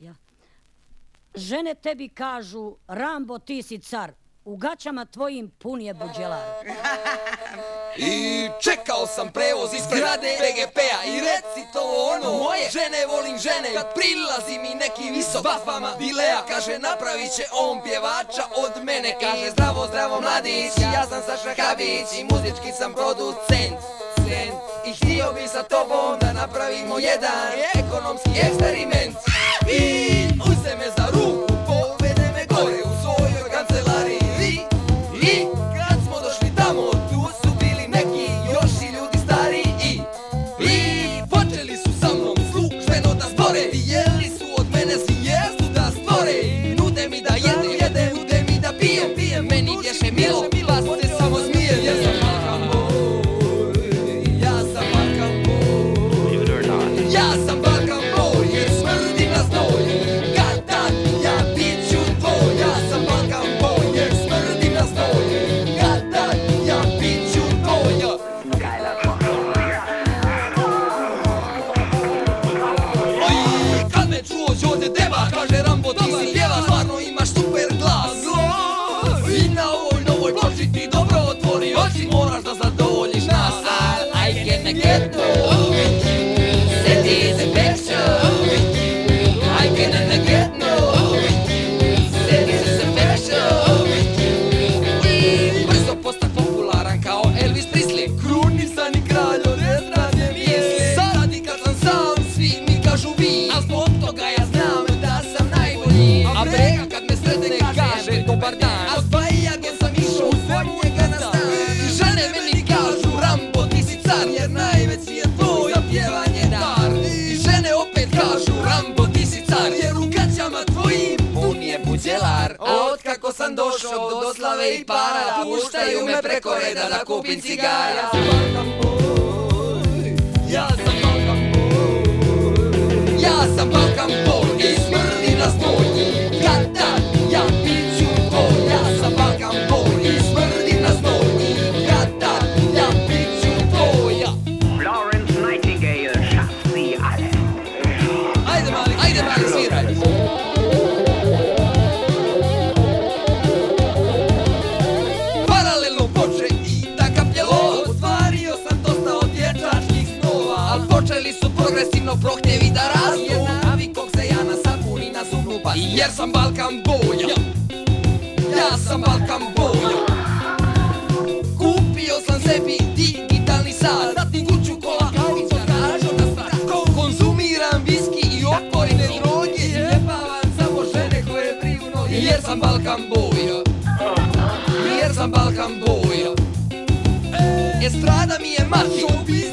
Ja. Žene tebi kažu, Rambo, ti si car, u gaćama tvojim pun je buđelar. I čekao sam prevoz ispred PGP-a i reci to ono moje. Žene volim žene, kad prilazi mi neki visok bafama Dilea, kaže napravit će on pjevača od mene. Kaže zdravo, zdravo mladić, ja sam Saša Kabić i muzički sam producent. I htio bi sa tobom da napravimo jedan ekonomski eksperiment. I uzme me za ruku, povede me gore u svojoj kancelariji. I kad smo došli tamo, tu su bili neki još i ljudi stariji. I počeli su sa mnom službeno da zbore. Dijeli su od mene zvijezdu da stvore. Nude mi da jedem, nude mi da pijem. Meni bješe milo, pa se samo smijem. Ja sam Balkan boy, ja sam Balkan boy. Ja sam Balkan boy, jer smrdim na znoj. Kad tad ja bit ću tvoj. Ja sam Balkan boy, jer smrdim na znoj. Kad tad ja bit ću tvoj. Oj, kad me čuo ovdje deba, kaže Rambo ti si pjeva, stvarno imaš super glas. I na ovoj novoj ploči ti dobro otvori oči, moraš da zadovoljiš nas. Al I can't get no. City is a picture. I can't get no. City is a picture. I brzo postak popularan kao Elvis Presley. Krunisan i kralj od estrade misli. Sad i kad sam sam, svi mi kažu vi. A zbog toga ja znam da sam najbolji. A Brega kad me sretne kaže dobar dan. A s Bajagom sam išao od njega na stan. I žene meni kažu Rambo ti si car, jer najveći je tvoj za pjevanje dar. I žene opet kažu Rambo ti si car, jer u gaćama tvojim pun je buđelar. Od kako sam došao do slave i para, puštaju me preko reda da kupim cigara. Ja sam Balkan boy, ja sam Balkan boy. Ja sam Balkan boy i smrdi na znoj. Kad tad ja bit ću tvoj. Ja sam Balkan boy i smrdi na znoj. Kad tad ja bit ću tvoj. Florence Nightingale, šasti ale. Ajde mali sviraj. Paralelno poče i da kapljelo. Ostvario sam dosta od dječačkih snova, al počeli su progresivno prohtjevi da rastu. Jer navikog se ja na sapun i na zubnu pastu. Jer sam Balkan boja. Ja sam Balkan boja. Kupio sam sebi digitalni sat, zatim kuću kola, auto, garažu na strat. Konzumiram viski i oporine droge. Jebavam samo žene koje briju noge. Jer sam Balkan boja. Jer sam Balkan boja. Estrada mi je mač,